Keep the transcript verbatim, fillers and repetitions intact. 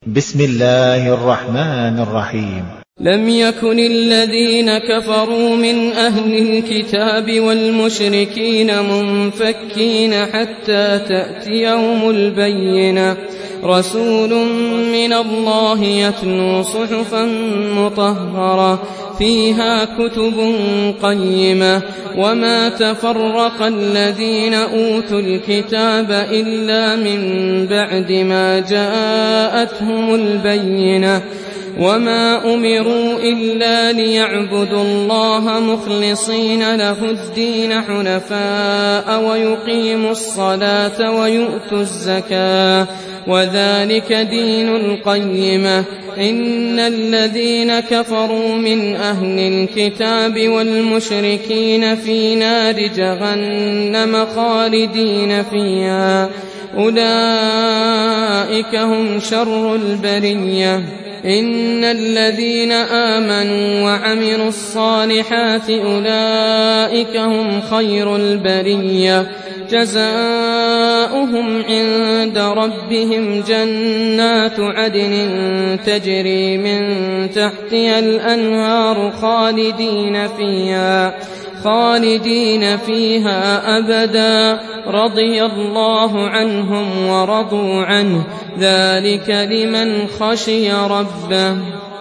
بسم الله الرحمن الرحيم. لم يكن الذين كفروا من أهل الكتاب والمشركين منفكين حتى تأتيهم البينة، رسول من الله يتلو صحفا مطهرة فيها كتب قيمة، وما تفرق الذين أوتوا الكتاب إلا من بعد ما جاءتهم البينة، وما أمروا إلا ليعبدوا الله مخلصين له الدين حنفاء ويقيموا الصلاة ويؤتوا الزكاة وذلك دين القيمة. إن الذين كفروا من أهل الكتاب والمشركين في نار جهنم خالدين فيها، أولئك هم شر البرية. إن الذين آمنوا وعملوا الصالحات أولئك هم خير البرية، جزاؤهم عند ربهم جنات عدن تجري من تحتها الأنهار خالدين فيها خالدين فيها أبدا، رضي الله عنهم ورضوا عنه، ذلك لمن خشي ربه.